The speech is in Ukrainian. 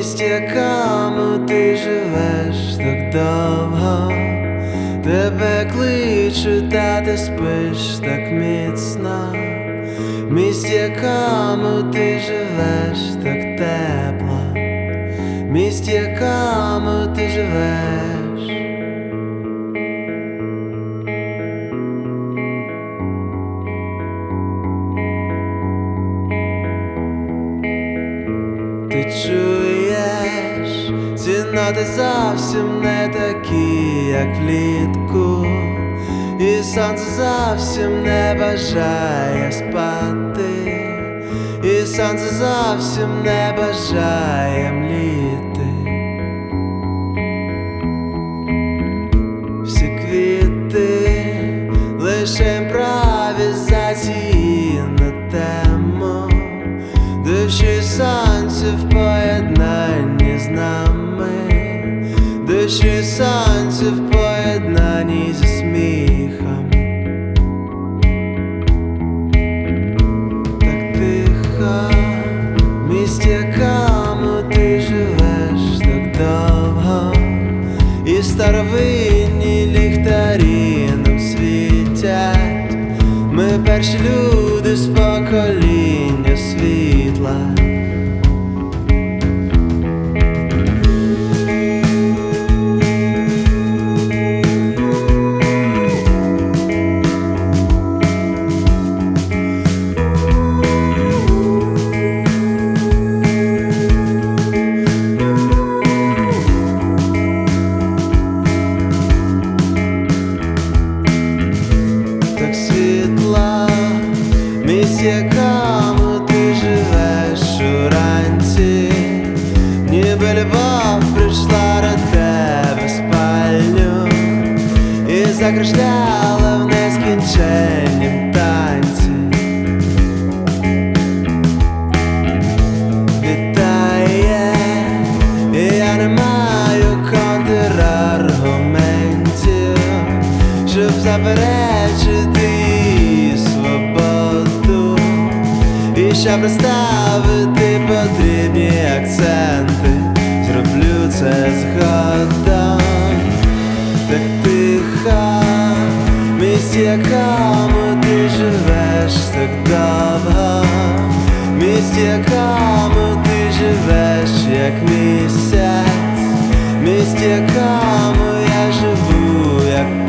місті, якому ти живеш так довго, тебе кличуть, та ти спиш так міцно. В місті, якому ти живеш так тепло, в місті, якому ти живеш. Ти чуєш, ці ноти зовсім не такі, як влітку, і сонце зовсім не бажає спати, і сонце зовсім не бажає мліти. Всі квіти лише імпровізації на тему дощу і сонця в поєднанні з нами, дощу і сонця в поєднанні зі сміхом. Так тихо, в місті, якому ти живеш так довго, і старовинні ліхтарі нам світять. Ми перші люди з покоління світла. Так світла, в місті, якому ти живеш уранці, ніби любов прийшла до тебе в спальню і закружляла в нескінченнім танці. Вітає, і я не маю контраргументів, щоб заперечити її свободу, і щоб розставити потрібні акценти. Зроблю це згодом. Так тихо, в місті, якому ти живеш так довго, в місті, якому ти живеш як місяць, в місті, якому я живу як